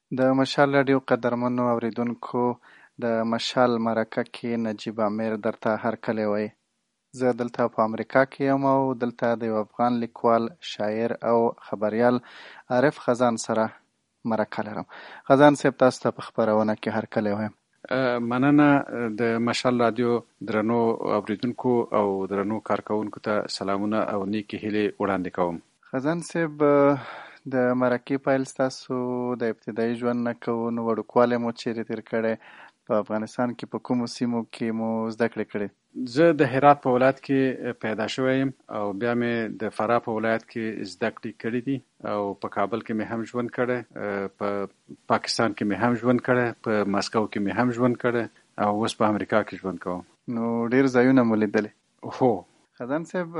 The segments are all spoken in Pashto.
د مشال راډیو قدرمنو اوریدونکو، د مشال مرکه کې نجیب امیر درته هرکلی وایي. زه دلته په امریکا کې یم او دلته د یو افغان لیکوال، شاعر او خبریال عارف خزان سره مرکه لرم. خزان صاحب، تاسو ته په خپرونه کې هرکلی وایم. مننه. د مشال رادیو درنو اوریدونکو او درنو کارکونکو ته سلامونه او نیکی هیلې وړاندې کوم. خزان صاحب، د مرکې پیل ستاسو د ابتدایي ژوند نه کوو، نو وړوکوالی مو چیرې تیر کړی؟ په افغانستان کې په کومو سیمو کې مو زده کړې کړې؟ زه د هرات په ولایت کې پیدا شوی یم او بیا مې د فراه په ولایت کې زده کړې کړې دي او په کابل کې مې هم ژوند کړی، په پاکستان کې مې هم ژوند کړی، په مسکو کې مې هم ژوند کړی او اوس په امریکا کې ژوند کوم. نو ډیر ځایونه مو لیدلي. هو. خزان صاحب،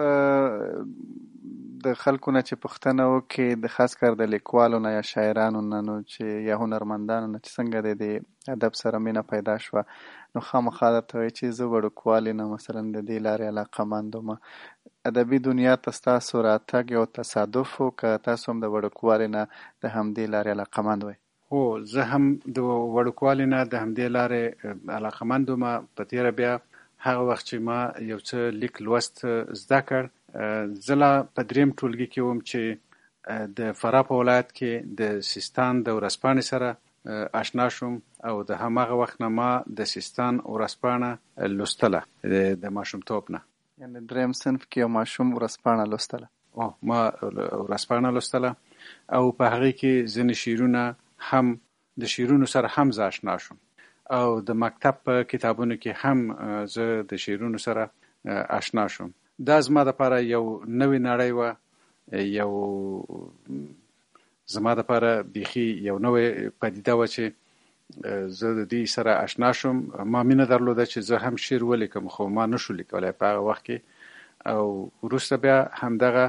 د خلکو نه چې پوښتنه وکړي، د خاص کر د لیکوالو نه یا شاعرانو نه، نو چې یا هنرمندانو نه چې څنګه د ادب سره مینه پیدا شوه، نو خامخا درته وایي چې زه وړوکوالي نه مثلا د دې لارې علاقمند وم. ادبي دنیا ته ستاسو راتګ یو تصادف و که تاسو هم د وړوکوالي نه د همدې لارې علاقمند وئ؟ هو، زه هم د وړوکوالي نه د همدې لارې علاقمند وم. په تېره بیا هغه وخت چې ما یو څه لیک لوست زده کړ، زه لا په دریم ټولګي کې وم چې د فراه په ولایت کې د سیستان د ورځپاڼې سره آشنا شوم او د هماغه وخت نه ما د سیستان ورځپاڼه لوستله د ماشومتوب نه. یعنې دریم صنف کې یو ماشوم ورځپاڼه لوستله؟ ما ورځپاڼه لوستله او په هغې کې ځینې شعرونه هم د شعرونو سره هم زه آشنا شوم او د مکتب په کتابونو کې هم زه د شعرونو سره آشنا شوم. دا زما دپاره یو نوې نړۍ وه، زما دپاره بیخي یو نوې پدیده وه چې زه د دې سره آشنا شوم. ما مینه درلوده چې زه هم شعر ولیکم، خو ما نشو لیکلی په هغه وخت کې، او وروسته بیا همدغه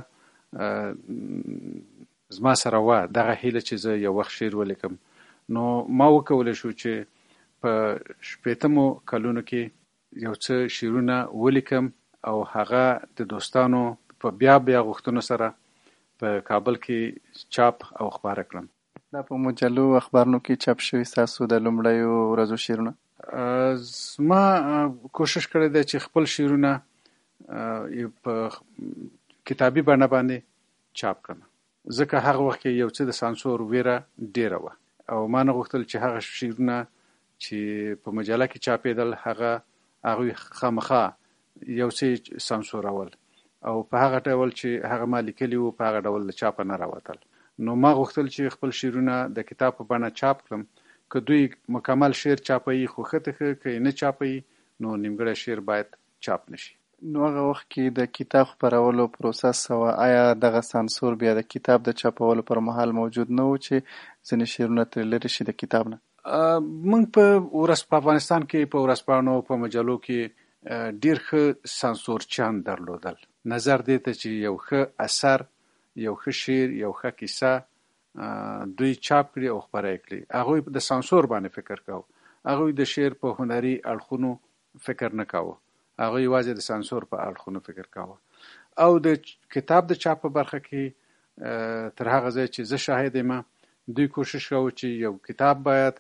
زما سره وه دغه هیله چې زه یو وخت شعر ولیکم. نو ما وکولی شو چې په 80 کلونو کې یو څه شعرونه ولیکم او هغه د دوستانو په بیا غوښتنو سره په کابل کې چاپ او خپاره کړم. دا په مجلو اخبارونو کې چاپ شوي ستاسو د لومړیو ورځو شعرونه؟ زما کوشش کړی دی چې خپل شعرونه په کتابي بڼه باندې چاپ کړم، ځکه هغه وخت کې یو څه د سانسور ویره ډیره وه او ما نه غوښتل چې هغه شعرونه چې په مجله کې چاپېدل هغوی خامخا یو څه سانسورول او په هغه ډول چې هغه ما لیکلي وو په هغه ډول له چاپه نه راوتل. نو ما غوښتل چې خپل شعرونه د کتاب په بڼه چاپ کړم. که دوی مکمل شعر چاپوي خو ښه ته ښه، که یې نه چاپوي نو نیمګړی شعر باید چاپ نشي. نو هغه وخت کې د کتاب خپرولو پروسس وه، آیا دغه سانسور بیا د کتاب د چاپولو پر مهال موجود نه و چې ځینې شعرونه ترې لرې شي د کتاب نه؟ موږ په افغانستان کې په ورځپاڼو په مجلو کې ډیر ښه سانسورچیان درلودل. نظر دې ته چې یو ښه اثر، یو ښه شعر، یو ښه کیسه دوی چاپ کړي او خپاره کړي، هغوی د سانسور باندې فکر کاوه. هغوی د شعر په هنري اړخونو فکر نه کاوه، هغوی یوازې د سانسور په اړخونو فکر کاوه. او د کتاب د چاپ په برخه کې تر هغه ځای چې زه شاهد یم، دوی کوشش کاوه چې یو کتاب باید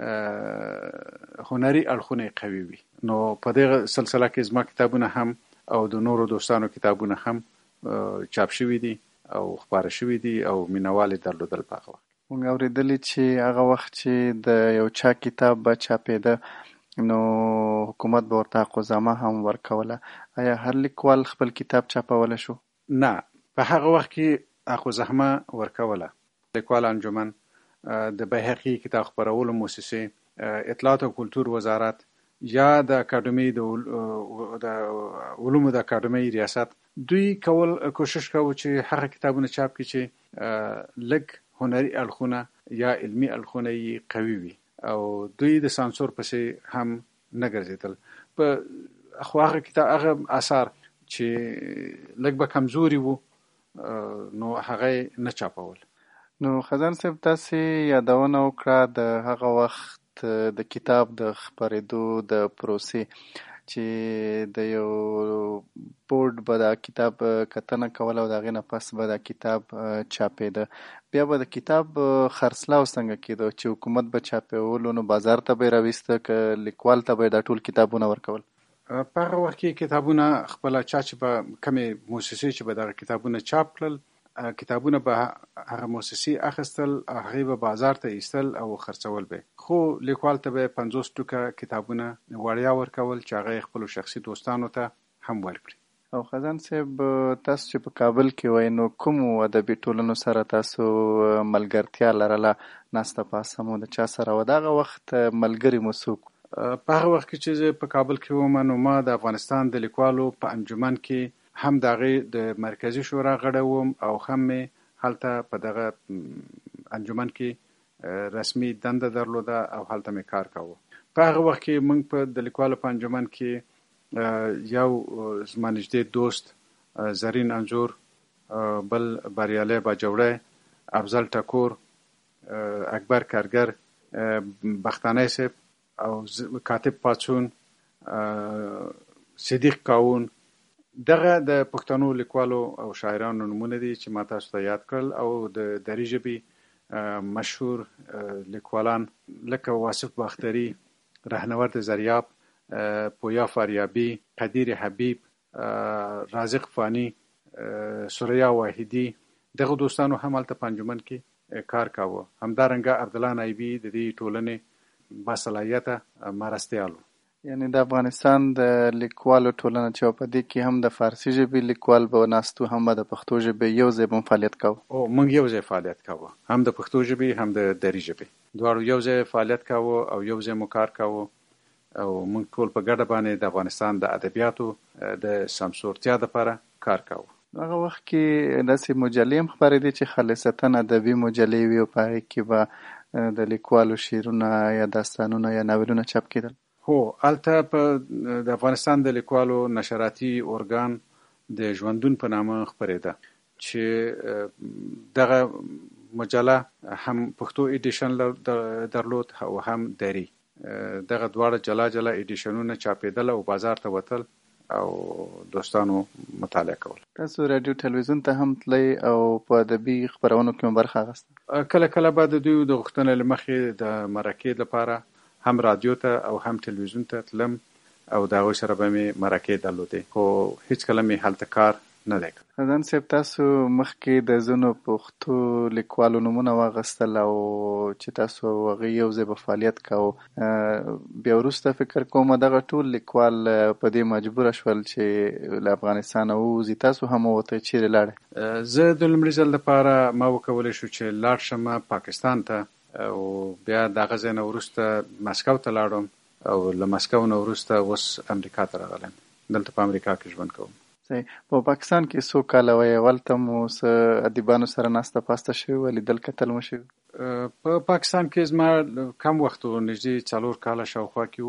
هنري اړخونه قوي وي. نو په دغه سلسله کې زما کتابونه هم او د نورو دوستانو کتابونه هم چاپ شوي دي او خپاره شوي دي او مینوال یې درلودل په هغه وخت. موږ اورېدلي چې هغه وخت چې د یو چا کتاب به چاپېده نو حکومت به ورته حقوزامه هم ورکوله. آیا هر لیکوال خپل کتاب چاپولی شو؟ نه، په هغه وخت کې حقوزامه ورکوله. لیکوال انجمن، د بیهقي کتاب خپرولو مؤسسې، اطلاعات او کلتور وزارت یا د اکاډمي د علومو د اکاډمي ریاست، دوی کوشش کاوه چې هغه کتابونه چاپ کړي چې لږ هنري اړخونه یا علمي اړخونه یې قوي وي او دوی د سانسور پسې هم نه ګرځېدل. خو هغه اثار چې لږ به کمزوري وو نو هغه نه چاپول. نو خزان صاحب، تاسې یادونه وکړه د هغه وخت د کتاب د خپرېدو د پروسې، چې د یو بورډ به دا کتاب کتنه کوله او د هغې نه پس به دا کتاب چاپېده. بیا به د کتاب خرڅلاو څنګه کېده چې حکومت به چاپولو نو بازار ته به یې راویسته که لیکوال ته به یې دا ټول کتابونه ورکول؟ په هغه وخت کې کتابونه خپله چا چې به کمې موسسې چې به دغه کتابونه چاپ کړل، کتابونه به هغه موسسې اخیستل، هغې به بازار ته ایستل او خرڅول به، خو لیکوال ته به 50 ټوکه کتابونه وړیا ورکول چې هغه یې خپلو شخصي دوستانو ته هم ورکړي. او خزان صاحب، تاسو چې په کابل کې وای نو کومو ادبي ټولنو سره تاسو ملګرتیا لرله؟ ناسته پاسه مو د چا سره و؟ دغه وخت ملګري مو څوک؟ په هغه وخت کې چې زه په کابل کې وم نو ما د افغانستان د لیکوالو په انجمن کې هم د هغې د مرکزي شورا غړی وم او هم مې هلته په دغه انجمن کې رسمي دنده درلوده او هلته مې کار کاوه. په هغه وخت کې موږ په د لیکوالو په انجمن کې یو زما نږدې دوست زرین انځور، بل بریالی باجوړی، افضل ټکور، اکبر کارګر، بختانی صاحب او کاتب پاڅون، صدیق کاون، دغه د پښتنو لیکوالو او شاعرانو نومونه دي چې ما تاسو ته یاد کړل. او د دري ژبې مشهور لیکوالان لکه واصف باختري، رهنورد زریاب، پویا فاریابی، قدیر حبیب، رازق فانی، سوریا واحدی، دغه دوستانو هم هلته په انجمن کې کار کاوه. همدارنګه عبدالله نایبی د دې ټولنې باصلاحیته مرستیال و. یعنی د افغانستان د لیکوالو ټولنه چې په دې کې هم د فارسي ژبې لیکوال به ناستو، هم به د پښتو ژبې یو ځای به فعالیت کاوه؟ او موږ یو ځای فعالیت کاوه، هم د پښتو ژبې هم د دري ژبې، دواړو یو ځای فعالیت کاوه او یو ځای مو کار کاوه. او موږ ټول په ګډه باندې د افغانستان د ادبیاتو د سمسورتیا دپاره کار کاوه. هغه وخت کې داسې مجلې هم خپرې دي چې خالصتا ادبي مجلې وي او په هغې کې به د لیکوالو شعرونه یا داستانونه یا ناولونه چاپ کېدل؟ هو، هلته په د افغانستان د لیکوالو نشراتي ارګان د ژوندون په نامه خپرېده چې دغه مجله هم پښتو ایډیشن درلود او هم دري. دغه دواړه جلا جلا ایډیشنونه چاپېدل او بازار ته وتل او دوستانو مطالعه کول. تاسو رادیو تلویزیون ته هم تلئ او په ادبي خپرونو کې هم برخه اخیسته؟ کله کله به د دوی د غوښتنې له مخې د مرکې لپاره هم رادیو ته او هم تلویزیون ته تلم او د هغوی سره به مې مرکې درلودې، خو هېڅکله مې هلته کار نه دی کړی. خزان صاحب، تاسو مخکې د ځینو پښتو لیکوالو نومونه واخیستل او چې تاسو هغوی یو ځای به فعالیت کاوه، بیا وروسته فکر کوم دغه ټول لیکوال په دې مجبوره شول چې له افغانستانه ووځي، تاسو هم ووتئ، چیرې لاړئ؟ زه د لومړي ځل لپاره ما وکولی شو چې لاړ شم پاکستان ته او بیا د هغه ځای نه وروسته مسکو ته لاړم او له مسکو نه وروسته اوس امریکا ته راغلم. دلته په امریکا کې ژوند کوم. په پاکستان کې څو کاله وئ؟ هلته مو څه ادیبانو سره ناسته پاسته شوې؟ لیدل کتل مو شوي؟ په پاکستان کې زما کم وخت و، نږدې 4 کاله شاوخوا کې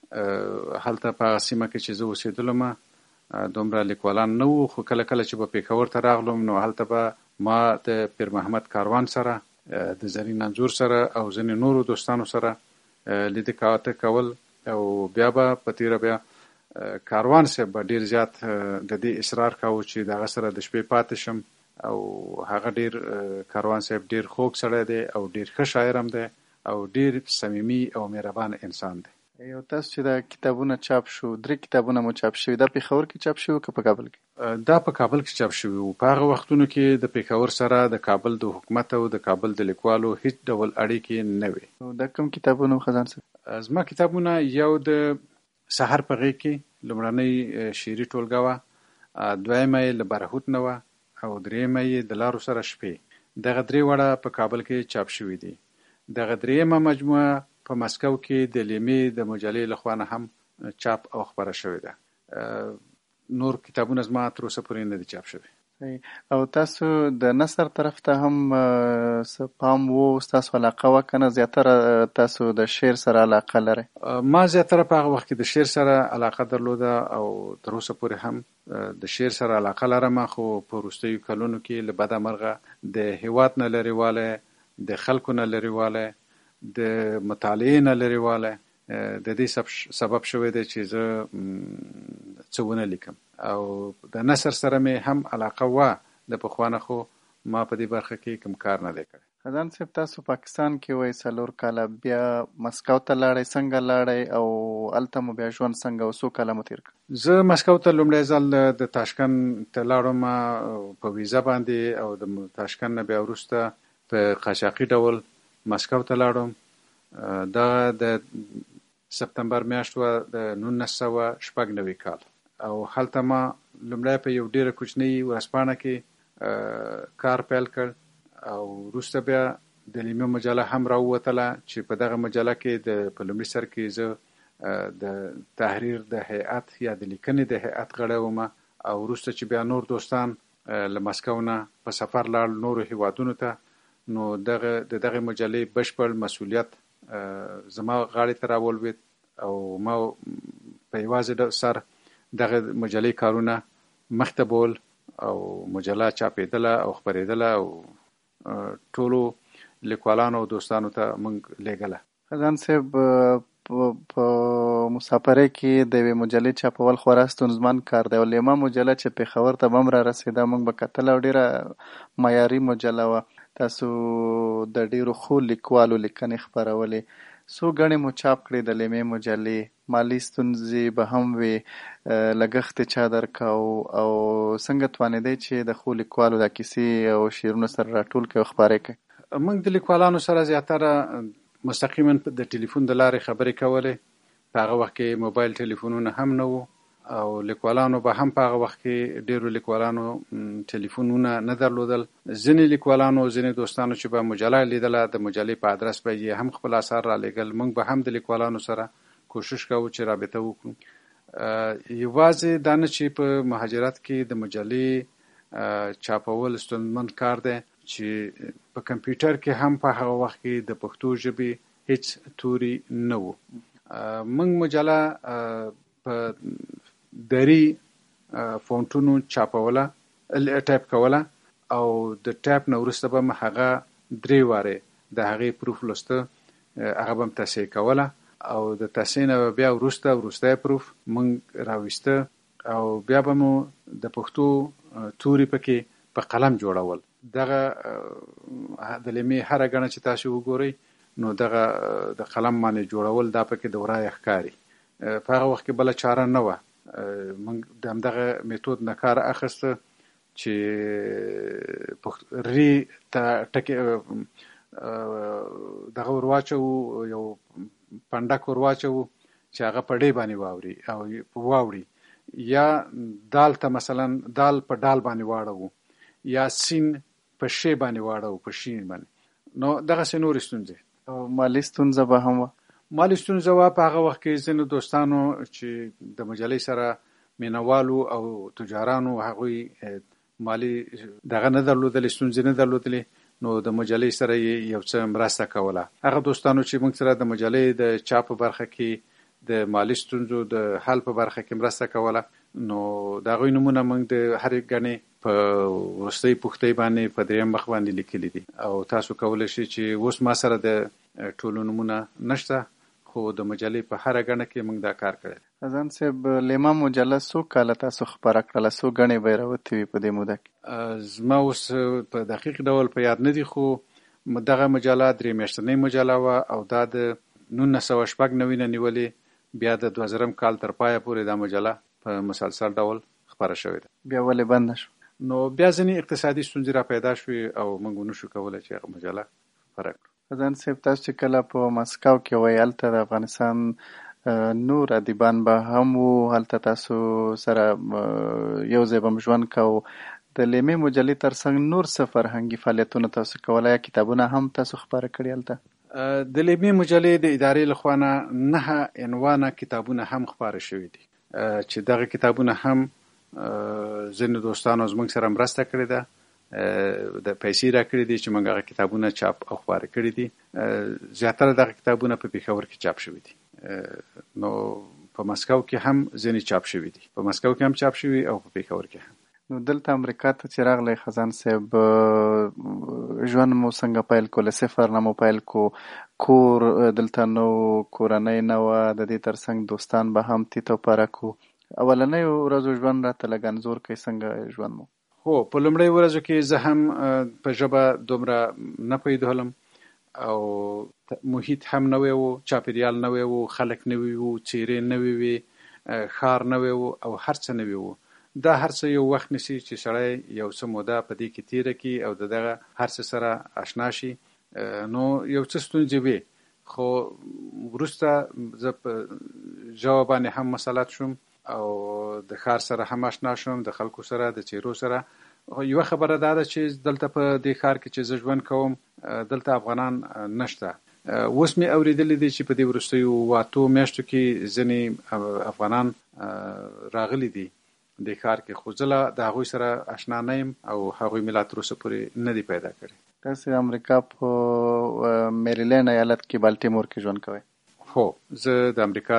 و. هلته په هغه سیمه کې چې زه اوسېدلم دومره لیکوالان نه وو، خو کله کله چې به پېښور ته راغلم نو هلته به ما د پیر محمد کاروان سره، د زرین انځور سره او ځینې نورو دوستانو سره لیده کاته کول. او بیا به په تیره بیا کاروان صاحب به ډیر زیات د دې اصرار کاوه چې د هغه سره د شپې پاتې شم. او هغه ډیر کاروان صاحب ډیر خوږ سړی دی او ډیر ښه شاعر هم دی او ډیر صمیمي او مهربان انسان دی. یو تاسو چې دا کتابونه چاپ شو، 3 کتابونه مو چاپ شوي، دا پېښور کې چاپ شوي که په کابل کې؟ دا په کابل کې چاپ شوي وو. په هغه وختونو کې د پېښور سره د کابل د حکومت او د کابل د لیکوالو هیڅ ډول اړیکې نه وي. دا کوم کتابونه خزان صاحب؟ زما کتابونه یو د سحر په غېږ کې لومړنۍ شعري ټولګه وه، دویمه یې له برهوت نه وه او درېیمه یې د لارو سره شپې. دغه 3 واړه په کابل کې چاپ شوي دي. دغه درېیمه مجموعه په مسکو کې د لیمې د مجلې لخوا نه هم چاپ او خپره شوې ده. نور کتابونه زما تر اوسه پورې نه دي چاپ شوي. او تاسو د نثر طرف ته هم څه پام و، ستاسو علاقه وه که نه؟ زیاتره تاسو د شعر سره علاقه لرئ؟ ما زیاتره په هغه وخت کې د شعر سره علاقه درلوده او تر اوسه پورې هم د شعر سره علاقه لرم، خو په وروستیو کلونو کې له بده مرغه د هېواد نه لرېوالی، د خلکو نه لرېوالی، د مطالعې نه لرېوالی، د دې سبب شوی دی چې زه څه ونه لیکم او د نثر سره مې هم علاقه وه د پخوانه، خو ما په دې برخه کې کوم کار نه دی کړی. خزان صاحب تاسو پاکستان کې وای 4 کاله، بیا مسکو ته لاړئ، څنګه لاړئ او هلته مو بیا ژوند څنګه او څو کاله مو تېر کړل؟ زه مسکو ته لومړی ځل د تاشکند ته لاړم په ویزا باندې او د تاشکند نه بیا وروسته په قاچاقي ډول مسکو ته لاړم. دا د سپتمبر میاشت وه د 1996 کال او هلته ما لومړی په یو ډېره کوچنۍ ورځپاڼه کې کار پیل کړ او وروسته بیا د لیمو مجله هم راووتله چې په دغه مجله کې په لومړي سر کې زه د تحریر د هیئت یا د لیکنې د هیئت غړی وم او وروسته چې بیا نور دوستان له مسکو نه په سفر لاړل نورو هیوادونو ته، نو د دغه مجلې بشپړ مسؤلیت زما غاړې ته راولوېد او ما په یوازې سر دغه مجلې کارونه مخته بول او مجله چاپېدله او خپرېدله او ټولو لیکوالانو او دوستانو ته موږ لیږله. خزان صاحب په مسافرۍ کې د یوې مجلې چاپول خورا ستونزمن کار دی او لیما مجله چې پېښور ته به هم رارسېده موږ به کتله او ډېره معیاري مجله وه. تاسو د ډېرو ښو لیکوالو لیکنې خپرولې، څو ګڼې مو چاپ کړې د لیمې مجلې، مالي ستونزې به هم وې، لګښت یې چا درکاو او څنګه توانېدی چې د ښو لیکوالو دا کیسې او شعرونه سره راټول کړئ او خپاره کړئ؟ موږ د لیکوالانو سره زیاتره مستقیما د ټلیفون د لارې خبرې کولې. په هغه وخت کې موبایل ټلیفونونه هم نه وو او لیکوالانو به هم په هغه وخت کې ډېرو لیکوالانو ټلیفونونه نه درلودل. ځینې لیکوالانو ځینې دوستانو چې به مجله لیدله د مجلې په ادرس به یې هم خپل اثار را لیږل. موږ به هم د لیکوالانو سره کوشش کوو چې رابطه وکړو. یوازې دا نه چې په مهاجرت کې د مجلې چاپول ستونزمن کار دی چې په کمپیوټر کې هم په هغه وخت کې د پښتو ژبې هیڅ توري نه وو. موږ مجله په دري فونټونو چاپوله، ټایپ کوله او د ټایپ نه وروسته به م هغه 3 وارې د هغې پروف لوسته، هغه به م تصحیح کوله او د تصحیح نه بیا وروستی پروف موږ راویسته او بیا به مو د پښتو توري پکې په قلم جوړول. دغه د لیمې هره ګڼه چې تاسو وګورئ نو دغه د قلم باندې جوړول دا پکې د ورایه ښکاري. په هغه وخت کې بله چاره نه وه. موږ د همدغه میتود نه کار اخیسته چې ری ته ټکې دغه ور واچوو، یو پنډک ور واچوو چې هغه په ډې باندې واوړي، یا دال ته مثلا دال په ډال باندې واړوو یا سین په شی باندې واړوو په شین باندې. نو دغسې نورې ستونزې او مالي ستونزه به هم وه. مالي ستونزه وه. په هغه وخت کې ځینو دوستانو چې د مجلې سره مینوالو او تجارانو هغوی مالي دغه نه درلودلې، ستونزې نه درلودلې، نو د مجلې سره یې یو څه مرسته کوله. هغه دوستانو چې موږ سره د مجلې د چاپ په برخه کې د مالي ستونزو د حل په برخه کې مرسته کوله، نو د هغوی نومونه موږ د هرې ګڼې په وروستۍ پوښتۍ باندې په 3 مخ باندې لیکلي دي او تاسو کولی شئ چې اوس ما سره د ټولو نومونه نشته، خو د مجلې په هره ګڼه کې موږ دا کار کړی. خزان صاحب لیما مجله څو کاله تاسو خپره کړله؟ څو ګڼې به یې راوتې وي په دې موده کې؟ زما اوس په دقیق ډول په یاد نه دي، خو دغه مجله 3 میاشتنۍ مجله وه او دا د 1996 نه نیولې بیا د 2000 کال تر پایه پورې دا مجله په مسلسل ډول خپره شوې ده. بیا ولې بنده شو؟ نو بیا ځینې اقتصادي ستونزې را پیدا شوې او موږ ونشو کولی چې هغه مجله خپره کړو. خزان صاحب تاسو چې کله په مسکو کې وای هلته د افغانستان نور ادیبان به هم وو، هلته تاسو سره یو ځای به م ژوند کوو. د لیمې مجلې تر څنګ نور څه فرهنګي فعالیتونه تاسو کولی یا کتابونه هم تاسو خپاره کړي هلته؟ د لیمې مجلې د ادارې لخوا نه 9 عنوانه کتابونه هم خپاره شوي دي چې دغه کتابونه هم ځینې دوستانو زموږ سره مرسته کړې ده، د پیسې را کړې دي چې موږ هغه کتابونه چاپ او خپاره کړي دي. زیاتره دغه کتابونه په پېښور کې چاپ شوي دي. نو په مسکو کې هم ځینې چاپ شوي دي، په مسکو کې هم چاپ شوي او په پېښور کې هم. نو دلته امریکا ته چې راغلی خزان صاحب ژوند مو څنګه پیل کو؟ له صفر نه مو پیل کو؟ کور دلته نو، کورنۍ نه وه، د دې ترڅنګ دوستان به هم تیت او پرک وو. اولنیو ورځو ژوند راته لږ انځور کوي، څنګه ژوند مو؟ هو په لومړۍ ورځو کې زه هم په ژبه دومره نه پوهېدلم او محیط هم نوی وو، چاپېریال نوی وو، خلک نوي وو، څېرې نوې وې، ښار نوی وو او هر څه نوي وو. دا هر څه یو وخت نیسي چې سړی یو څه موده په دې کې تېره کړي او د دغه هر څه سره اشنا شي. نو یو څه ستونزې وې، خو وروسته زه په ژبه باندې هم مسلط شوم او د ښار سره هم اشنا شوم، د خلکو سره، د څېرو سره. یوه خبره دا ده چې دلته په دې ښار کې چې زه ژوند کوم، دلته افغانان نشته. اوس مې اورېدلی دی چې په دې وروستیو 8 میاشتو کې ځینې افغانان راغلي دي دې ښار کې، خو زه د هغوی سره اشنا نه یم او هغوی مې لا تر اوسه پورې نه دي پیدا کړي. تاسې امریکا په میریلینډ ایالت کې بالټیمور کې ژوند کوئ؟ هو، زه د امریکا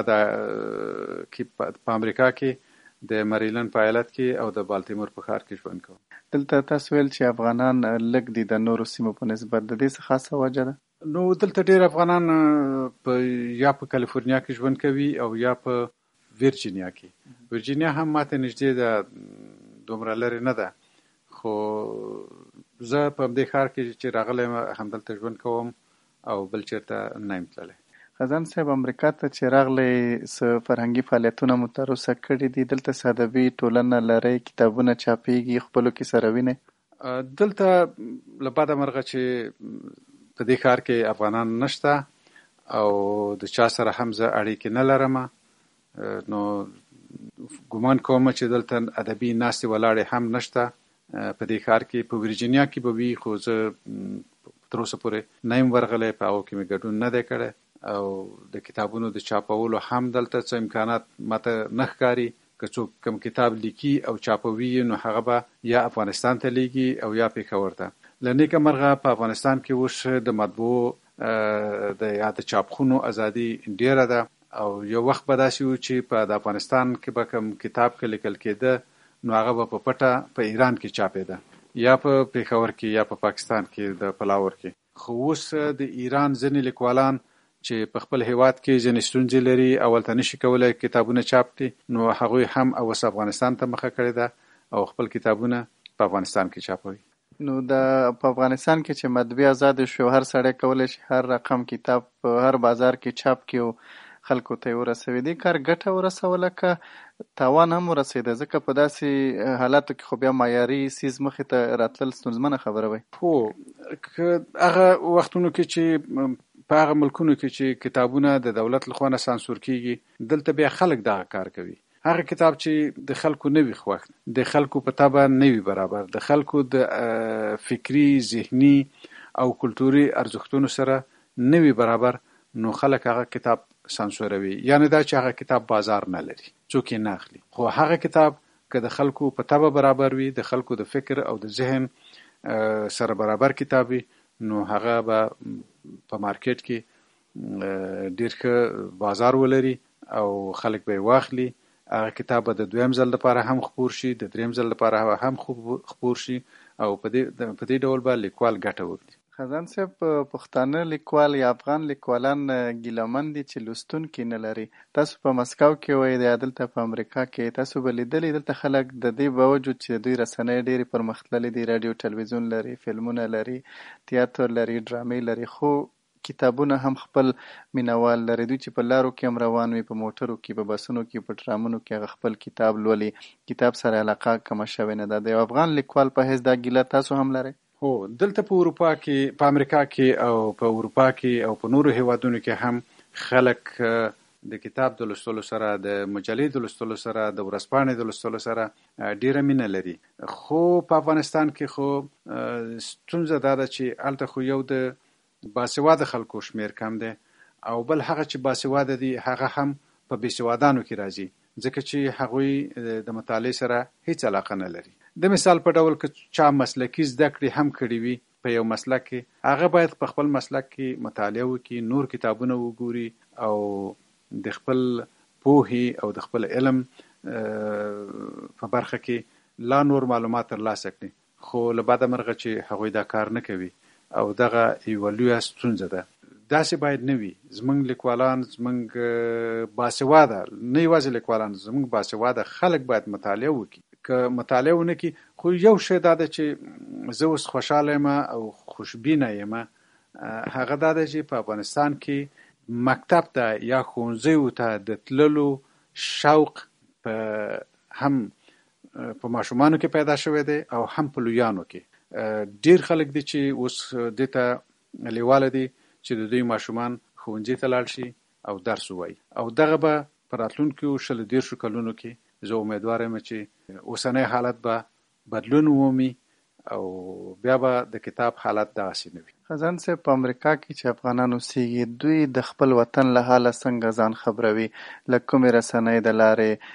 په امریکا کې د میریلینډ په ایالت کې او د بالټیمور په ښار کې ژوند کوم. دلته تاسو ویل چې افغانان لږ دي د نورو سیمو په نسبت، د دې څه خاصه وجه ده؟ نو دلته ډېر افغانان یا په کالیفورنیا کې ژوند کوي او یا په ورجینیا کې. ورجینیا هم ماته نږدې ده، دومره لرې نه ده، خو زه په همدې ښار کې چې راغلی یم همدلته ژوند کوم او بل چېرته نه یم تللی. خزان صاحب، امریکا ته چې راغلی څه فرهنګي فعالیتونه مو تر اوسه کړي دي؟ دلته څه ادبي ټولنه لرئ؟ کتابونه چاپېږي؟ خپلو کې سره وینئ؟ دلته له بده مرغه چې په دې ښار کې افغانان نشته او د چا سره هم زه اړیکې نه لرم، نو ګمان کوم چې دلته ادبي ناستې ولاړې هم نشته. په دې ښار کې په ورجینیا کې به وي، خو زه تر اوسه پورې نه یم ورغلی، په هغو کې مې ګډون نه دی کړی او د کتابونو د چاپولو هم دلته څه امکانات ماته نه ښکاري. که څوک کوم کتاب لیکي او چاپوي نو هغه به یا افغانستان ته لیږي او یا پېښور ته. له نیکه مرغه په افغانستان کې اوس د مطبوعو د چاپخونو ازادي ډېره ده او یو وخت به داسې و چې په د افغانستان کې به کوم کتاب کې لیکل کېده نو هغه به په پټه په ایران کې چاپېده، یا په پېښور کې یا په پاکستان کې د پلاور کې. خو اوس د ایران ځینې لیکوالان چې په خپل هیواد کې ځینې ستونزې لري او هلته نشي کولی کتابونه چاپ کړي، نو هغوی هم اوس افغانستان ته مخه کړې ده او خپل کتابونه په افغانستان کې چاپوي. نو په افغانستان کې چې مطبعې ازادې شو، هر سړی کولی شي هر رقم کتاب په هر بازار کې چاپ کړي او خلکو ته یې ورسوي. دې کار ګټه ورسوله که تاوان هم ورسېده؟ ځکه په داسې حالاتو کې خو بیا معیاري څیز مخې ته راتلل ستونزمنه خبره وي. هو، که هغه وختونو کې چې په هغه ملکونو کې چې کتابونه د دولت لخوا نه سانسور کیږي، دلته بیا خلک دغه کار کوي. هغه کتاب چې د خلکو نه وي خوښ، د خلکو په طبع نه وي برابر، د خلکو د فکری، ذهني او کلتوري ارزښتونو سره نه وي برابر، نو خلک هغه کتاب سانسوروي. یعنی دا چې هغه کتاب بازار نه لري، څوک یې نه اخلي. خو هغه کتاب که د خلکو په طبع برابر وي، د خلکو د فکر او د ذهن سره برابر کتاب وي، نو هغه به په مارکیټ کې ډېر ښه بازار ولري او خلک به یې واخلي. هغه کتاب به د دویم ځل لپاره هم خپور شي، د دریم ځل لپاره هم خپور شي او په دې ډول به لیکوال ګټه وکړي. خزان صاحب، پښتانه لیکوال یا افغان لیکوالان ګیلمن دي چې لوستونکي نه لري. تاسو په مسکو کې وئ یا دلته په امریکا کې، تاسو به لیدلی دلته خلک د دې باوجود چې دوی رسنۍ ډېرې پرمختللي دي، راډیو ټلویزیون لري، فلمونه لري، تیاتر لري، ډرامې لري، خو کتابونه هم خپل مینوال لري. دوی چې په لارو کې هم روان وي، په موټرو کې، په بسونو کې، په ټرامونو کې هغه خپل کتاب لولي. کتاب سره علاقه کمه شوې نه ده. د یو افغان لیکوال په حیث دا ګیله تاسو هم لرئ؟ هو، دلته په اروپا کې، په امریکا کې او په اروپا کې او په نورو هیوادونو کې هم خلک د کتاب د لوستلو سره، د مجلې د لوستلو سره، د ورځپاڼې د لوستلو سره ډیره مینه لري. خو په افغانستان کې خو ستونزه دا ده چې هلته خو یو د باسواده خلکو شمیر کم دی او بل هغه چې باسواده دي هغه هم په بېسوادانو کې راځي، ځکه چې هغوی د مطالعې سره هیڅ علاقه نه لري. د مثال په ډول که چا مسلکي زده کړې هم کړي وي په یو مسلک کې، هغه باید په خپل مسلک کې مطالعه وکړي، نور کتابونه وګوري او د خپل پوهې او د خپل علم په برخه کې لا نور معلومات ترلاسه کړي. خو له بده مرغه چې هغوی دا کار نه کوي او دغه یوه لویه ستونزه ده. داسې باید نه وي. زمونږ لیکوالان، زمونږ باسواده، نه یوازې لیکوالان، زمونږ باسواده خلک باید مطالعه وکړي. که مطالعه ونه کړي، خو یو شی دا ده چې زه اوس خوشحاله یم او خوشبینه یم، هغه دا ده چې په افغانستان کې مکتب ته یا ښوونځیو ته د تللو شوق هم په ماشومانو کې پیدا شوی دی او هم په لویانو کې. ډیر خلک دي چې اوس دې ته لیواله دي چې د دوی ماشومان ښوونځي ته لاړ شي او درس ووایي، او دغه به په راتلونکو 20 کلونو کې زه امیدوار یم چې اوسنی حالت به بدلون ومومي او بیا به د کتاب حالت دغسې نه وي. خزان صاحب، په امریکا کې چې افغانان اوسېږي، دوی د خپل وطن له حاله څنګه ځان خبروي؟ له کومې رسنۍ د لارې،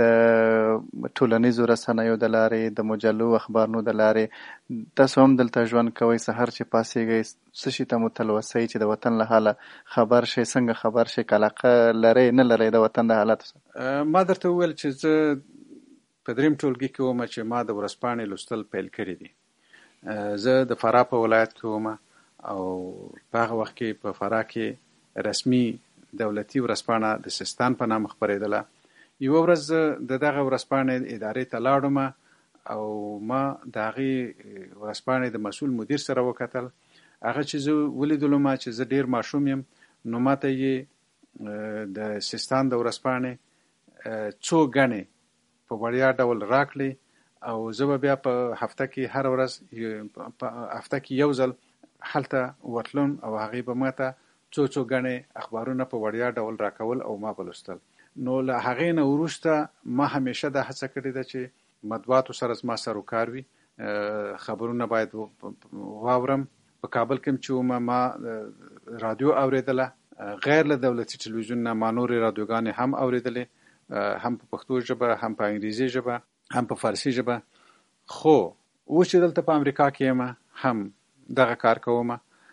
د ټولنیزو رسنیو د لارې، د مجلو اخبارونو د لارې؟ تاسو هم دلته ژوند کوئ، سهار چې پاڅېږئ څه شي ته متلوثئ چې د وطن له حاله خبر شئ؟ څنګه خبر شئ؟ که علاقه لرئ نه لرئ د وطن د حالاتو سره؟ ما درته وویل چې زه په دریم ټولګي کې وم چې ما د ورځپاڼې لوستل پیل کړي دي. زه د فراه په ولایت کې وم او په هغه وخت کې په فراه کې رسمي دولتي ورځپاڼه د سیستان په نامه خپرېدله. یوه ورځ د دغه ورځپاڼې ادارې ته لاړم او ما د هغې ورځپاڼې د مسؤل مدیر سره وکتل. هغه چې زه ولیدلم چې زه ډېر ماشوم یم، نو ماته یې د سیستان د ورځپاڼې څو ګڼې په وړیا ډول راکړې او زه به بیا په هفته کې هر ورځ په هفته کې یو ځل هلته ورتلم او هغې به ماته څو ګڼې اخبارونه په وړیا ډول راکول او ما به لوستل. نو له هغې نه وروسته ما همیشه دا هڅه کړې ده چې مطبوعاتو سره زما سر و کار وي، خبرونه باید واورم. په کابل کې چې وم ما رادیو اورېدله، غیر له دولتي تلویزیون نه ما نورې رادیوګانې هم اورېدلې، هم په پښتو ژبه، هم په انګریزي ژبه، هم په فارسي ژبه. خو اوس چې دلته په امریکا کې یم هم دغه کار کوم.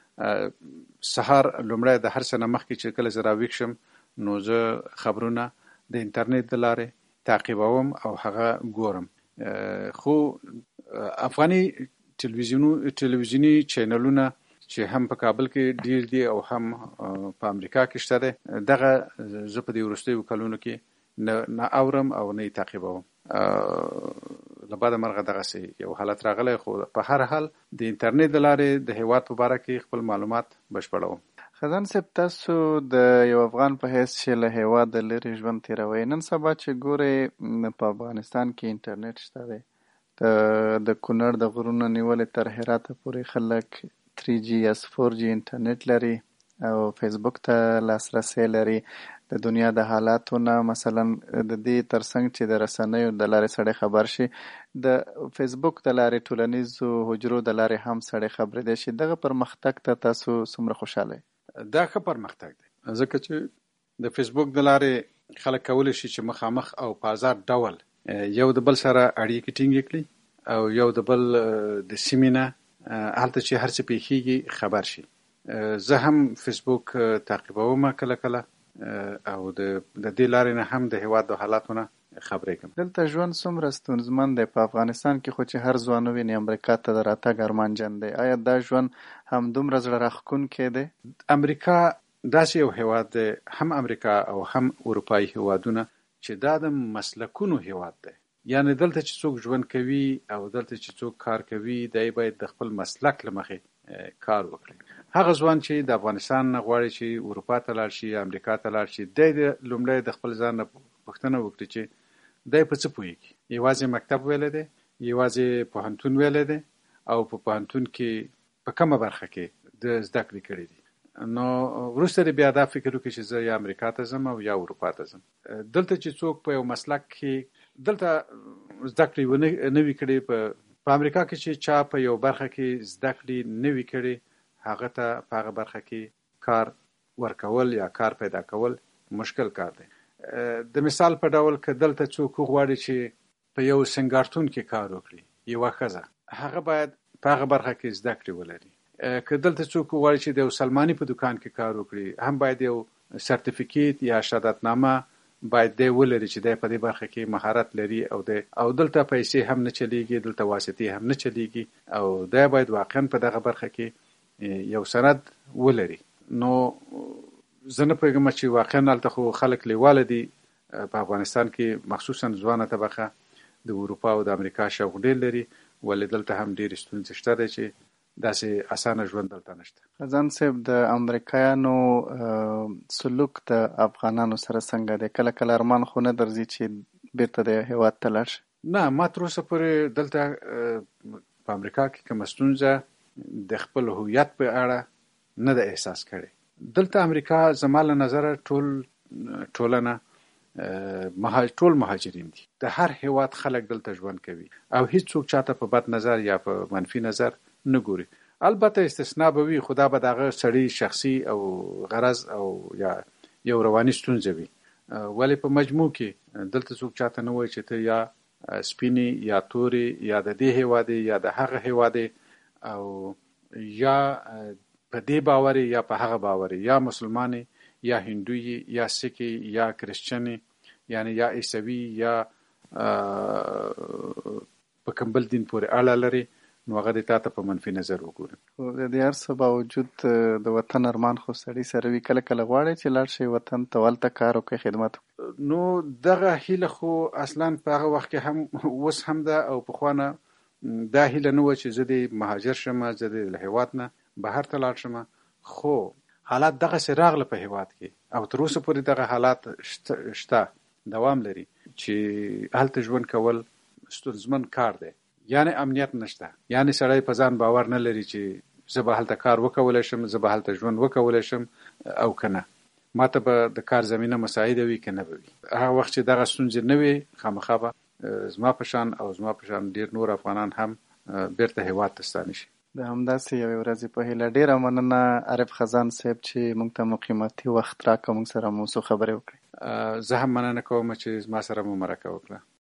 سهار لومړی د هر څه نه مخکې چې کله زه راویښ شم نو زه خبرونه د انټرنیټ د لارې تعقیبوم او هغه ګورم. خو افغاني تلویزیوني چینلونه چې هم په کابل کې ډیر دي او هم په امریکا کې شته دي، دغه زه په دې وروستیو کلونو کې نه اورم او نه یې تعقیبوم. له بده مرغه دغسې یو حالت راغلی، خو په هر حال د انټرنیټ د لارې د هیواد په باره کې خپل معلومات بشپړوم. خزان صاحب، تاسو د یو افغان په حیث چې له هیواد د لرې ژوند تېروئ، نن سبا چې ګورئ په افغانستان کې انټرنیټ شته دی، د کونړ د غرونو نیولې تر هراته پورې خلک 3G یا 4G انټرنیټ لري او فیسبوک ته لاسرسی لري. د دنیا د حالاتو نه مثلا د دې ترڅنګ چې د رسنیو د لارې سړی خبر شي، د فیسبوک د لارې، ټولنیزو حجرو د لارې هم سړی خبرېدی شي. دغه پرمختګ ته تاسو څومره خوشحاله یئ؟ دا ښه پرمختګ دی، ځکه چې د فیسبوک د لارې خلک کولی شي چې مخامخ او په آزاد ډول یو د بل سره اړیکې ټینګې کړي او یو د بل د سیمې نه هلته چې هر څه پیښیږي خبر شي. زه هم فیسبوک تعقیبوم کله کله او د دې لارې نه هم د هیواد د حالاتو نه خبرېږم. دلته ژوند څومره ستونزمن دی؟ په افغانستان کې خو چې هر ځوان وویني امریکا ته د راتګ ارمانجن دی. آیا دا ژوند هم دومره زړه راښکونکی دی؟ امریکا داسې یو هیواد دی، هم امریکا او هم اروپایي هیوادونه، چې دا د مسلکونو هیواد دی. یعنی دلته چې څوک ژوند کوي او دلته چې څوک کار کوي، دی باید د خپل مسلک له مخې کار وکړي. هغه ځوان چې د افغانستان نه غواړي چې اروپا ته لاړ شي، امریکا ته لاړ شي، دی لومړی د خپل ځان نه پوښتنه وکړي چې دی په څه پوهېږي. یوازې مکتب ویلی دی، یوازې پوهنتون ویلی دی او په پوهنتون کې په کومه برخه کې د زده کړې کړې دي. نو وروسته دې بیا دا فکر وکړي چې زه یا امریکا ته ځم او یا اروپا ته ځم. دلته چې څوک په یو مسلک کې دلته زده کړې نه وي کړې، په امریکا کې چې چا په یو برخه کې زده کړې نه وي کړې، هغه ته په هغه برخه کې کار ورکول یا کار پیدا کول مشکل کار دی. د مثال په ډول که دلته څوک وغواړي چې په یو سنګارتون کې کار وکړي، یوه ښځه، هغه باید په هغه برخه کې زده کړې ولري. که دلته څوک وغواړي چې د یو سلماني په دکان کې کار وکړي، هم باید یو سرټیفیکیټ یا شهادتنامه باید دی ولري چې دی په دې برخه کې مهارت لري او دلته پیسې هم نه چلیږي، دلته واسطې هم نه چلیږي او دی باید واقعا په دغه برخه کې یو سند ولري. نو زه نه پوهېږم چې واقعا هلته خو خلک لیواله دي په افغانستان کې مخصوصا ځوانه طبقه د اروپا او د امریکا شوق ډېر لري ولې دلته هم ډېرې ستونزې شته دی چې داسې اسانه ژوند دلته نشته. خزان صاحب د امریکایانو سلوک د افغانانو سره څنګه دی؟ کله کله ارمان خو نه درځي چې بیرته د هېواد ته لاړ شي؟ نه، ما تر اوسه پورې دلته په امریکا کې کومه ستونزه د خپل هویت په اړه نه ده احساس کړې. دلته امریکا زما له نظره ټولنه ټول مهاجرین دي، د هر هیواد خلک دلته ژوند کوي او هیڅوک چاته په بد نظر یا په منفي نظر نه ګوري. البته استثناء به وي، خو دا به د هغه سړي شخصي او غرض او یا یو رواني ستونزه وي، ولې په مجموع کې دلته څوک چاته نه وایي چې ته یا سپینې یا تورې یا د دې هیواد یا د هغه هیواد او یا په دې باوري یا په هغه باوري، یا مسلمانې یا هندوی یا سیکي یا کرسچنې، یعنی یا عیسوي یا په کوم بل دین پورې اړه لري، نو هغه دې تا ته په منفي نظر وګوري. خو د دې هر څه باوجود د وطن ارمان خو سړي سره وي، کله کله غواړي چې لاړ شي وطن ته، هلته کار وکړي، خدمت وکړي. نو دغه هیله خو اصلا په هغه وخت کې هم اوس هم ده او پخوا نه دا هیله نه وه چې زه دې مهاجر شم، زه دې له هېواد نه بهر ته لاړ شم. خو حالات دغسې راغله په هېواد کې او تر اوسه پورې دغه حالات شته، دوام لري چې هلته ژوند کول ستونزمن کار دی. یعنی امنیت نشته، یعنی سړی په ځان باور نه لري چې زه به هلته کار وکولی شم، زه به هلته ژوند وکولی شم او که نه، ما ته به د کار زمینه مساعده وي که نه به وي. هغه وخت چې دغه ستونزې نه وي، خامخا به زما په شان او زما په شان ډېر نور افغانان هم بیرته هېواد ته ستانه شي. د همداسې یوې ورځې په هیله. ډېره مننه عارف خزان صاحب چې موږ ته مو قیمتي وخت راکړه، موږ سره مو څو خبرې وکړې. زه هم مننه کوم چې زما سره مو مرکه وکړه.